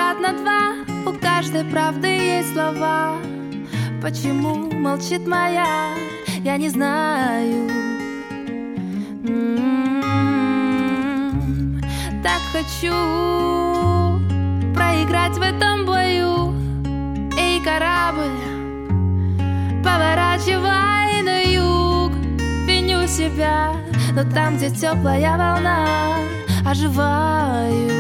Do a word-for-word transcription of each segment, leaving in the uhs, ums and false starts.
взгляд на два, у каждой правды есть слова. Почему молчит моя, я не знаю. М-м-м, так хочу проиграть в этом бою. Эй, корабль, поворачивай на юг. Виню себя, но там, где теплая волна, оживаю.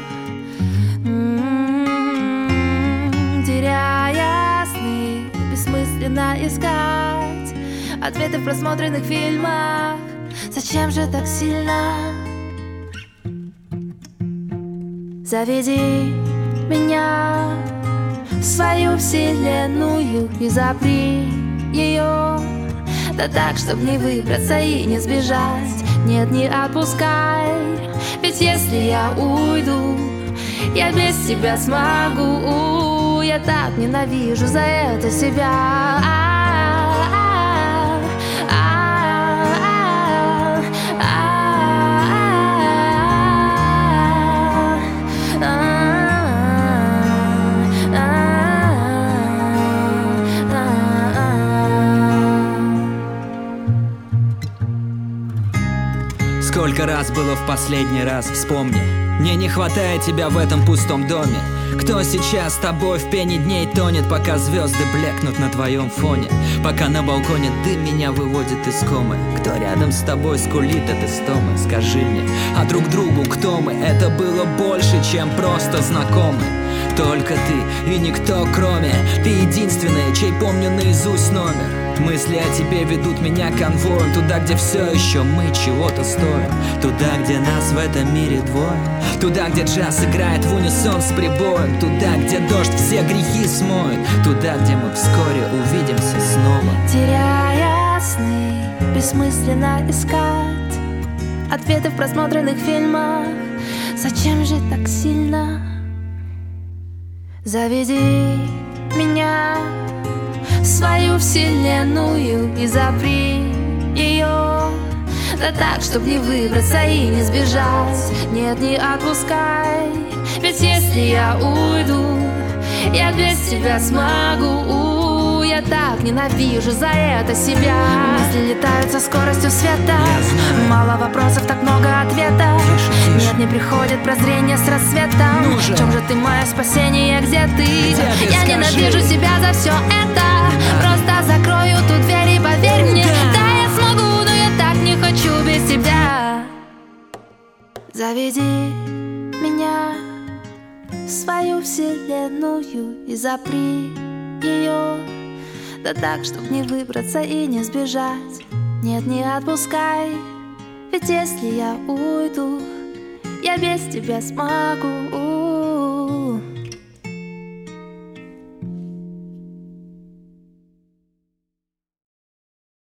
М-м-м, теряя сны, бессмысленно искать ответы в просмотренных фильмах. Зачем же так сильно? Заведи меня в свою вселенную и запри ее, да так, чтоб не выбраться и не сбежать. Нет, не отпускай, ведь если я уйду, я без тебя смогу. Я так ненавижу за это себя. Сколько раз было в последний раз, вспомни. Мне не хватает тебя в этом пустом доме. Кто сейчас с тобой в пене дней тонет, пока звезды блекнут на твоем фоне, пока на балконе дым меня выводит из комы? Кто рядом с тобой скулит от истомы? Скажи мне, а друг другу кто мы? Это было больше, чем просто знакомы. Только ты и никто кроме. Ты единственная, чей помню наизусть номер. Мысли о тебе ведут меня конвоем туда, где все еще мы чего-то стоим. Туда, где нас в этом мире двое. Туда, где джаз играет в унисон с прибоем. Туда, где дождь все грехи смоет. Туда, где мы вскоре увидимся снова. Теряя сны, бессмысленно искать ответы в просмотренных фильмах. Зачем же так сильно? Заведи меня в свою вселенную и запри ее, да так, чтоб не выбраться и не сбежать. Нет, не отпускай, ведь если я уйду, я без тебя смогу. Я так ненавижу за это себя. Мысли летают со скоростью света. Мало вопросов, так много ответов. Тише, тише. Нет, не приходит прозрение с рассветом. Ну же. В чем же ты, мое спасение, где ты? Где ты я скажи? Ненавижу себя за все это. Просто закрою ту дверь и поверь мне. Да, я смогу, но я так не хочу без тебя. Заведи меня в свою вселенную и запри ее, да так, чтоб не выбраться и не сбежать. Нет, не отпускай, ведь если я уйду, я без тебя смогу.